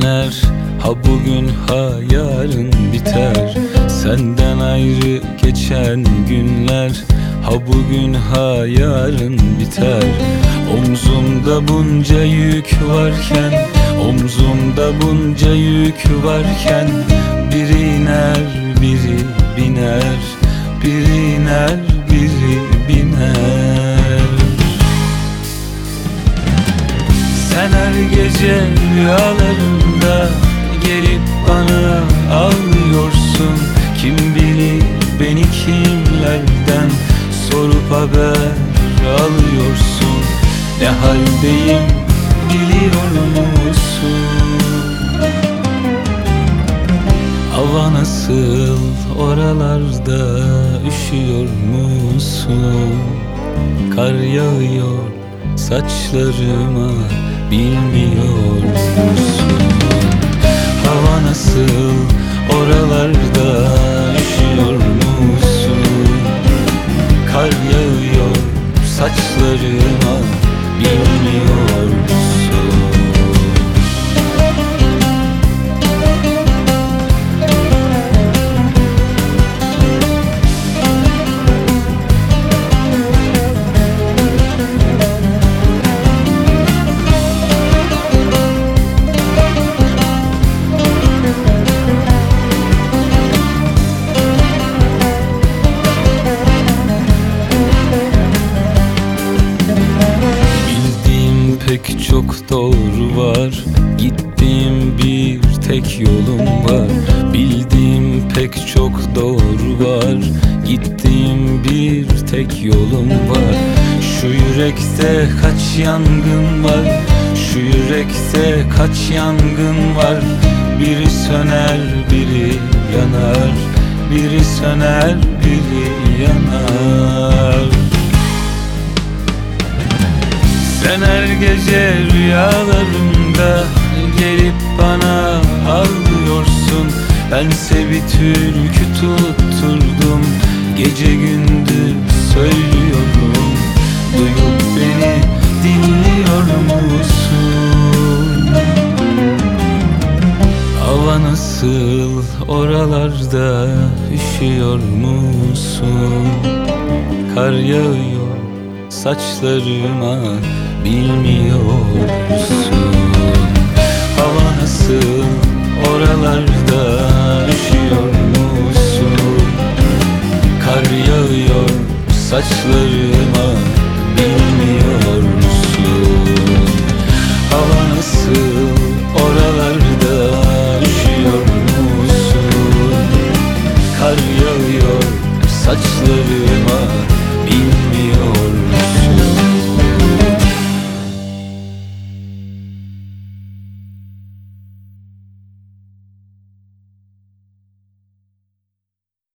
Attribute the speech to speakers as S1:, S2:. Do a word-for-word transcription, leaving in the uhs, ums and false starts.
S1: döner, ha bugün ha yarın biter. Senden ayrı geçen günler, ha bugün ha yarın biter. Omzumda bunca yük varken, omzumda bunca yük varken, biri iner biri biner, biri iner biri biner. Sen her gece rüyalarında gelip bana ağlıyorsun. Kim bilir beni kimlerden sorup haber alıyorsun. Ne haldeyim biliyor musun? Hava nasıl oralarda, üşüyor musun? Kar yağıyor saçlarıma, bilmiyor musun? Hava nasıl oralarda, üşüyor musun? Kar yağıyor saçlarıma, bilmiyor musun? Pek çok doğru var, gittiğim bir tek yolum var. Bildiğim pek çok doğru var, gittiğim bir tek yolum var. Şu yürekte kaç yangın var, şu yürekte kaç yangın var. Biri söner biri yanar, biri söner biri yanar. Sen her gece rüyalarımda gelip bana ağlıyorsun. Bense bir türkü tutturdum, gece gündüz söylüyorum. Duyup beni dinliyor musun? Hava nasıl oralarda, üşüyor musun? Kar yağıyor saçlarıma, bilmiyor musun? Hava nasıl oralarda, üşüyor musun? Kar yağıyor saçlarıma,